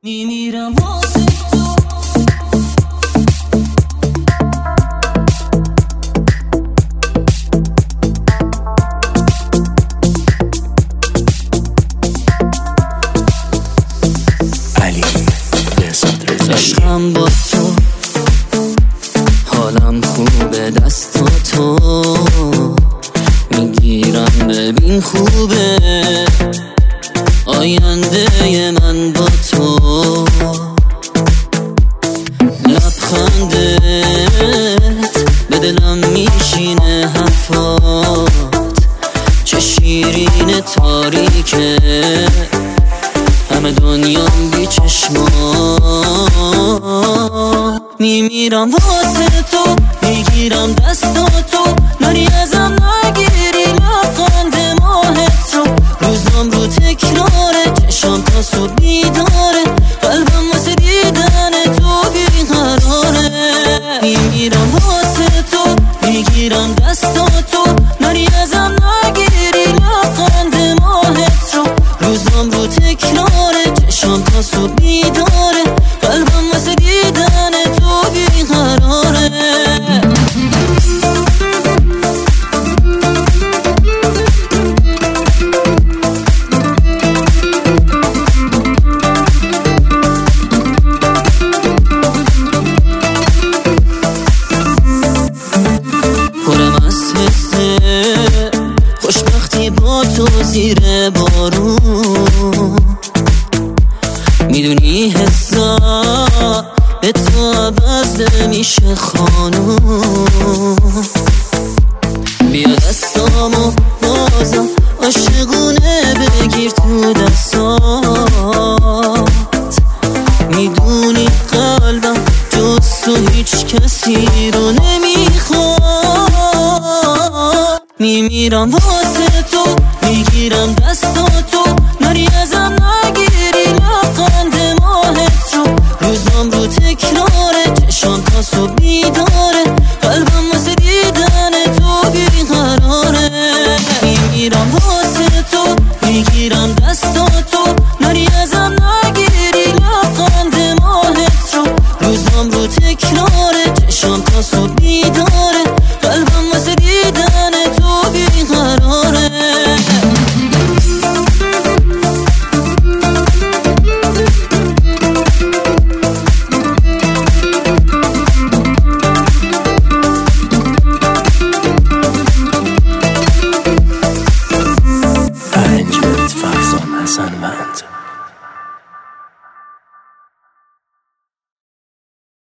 میمیرم واسه تو. علی بهزاد رضایی. عشقم با تو، حالم خوبه دستاتو میگیرم ببین خوبه آینده من با تو. لبخندت به دلم میشینه حرفات، چه شیرین تاریکه همه دنیام بی چشمات. میمیرم واسه تو، میگیرم دستاتو، نری ازم نگیری لبخند ماهت رو. روزام رو تکراره، چشم تا صبح بیداره، قلبم واسه دیدن تو بیقراره. میمیرم واسه تو، میگیرم دستاتو، نری ازم نگیری لبخند ماهت رو. روزام رو تکراره، چشم تا صبح بیداره، قلبم واسه دیدن تو بیقراره. پرم از حسه خوشبختی با تو زیر بارون، میدونی حسا به تو عوض نمیشه خانوم. بیا دستامو بازم عاشقونه بگیر تو دستات، میدونی قلبم جز تو هیچ کسی رو نمیخواد. میمیرم واسه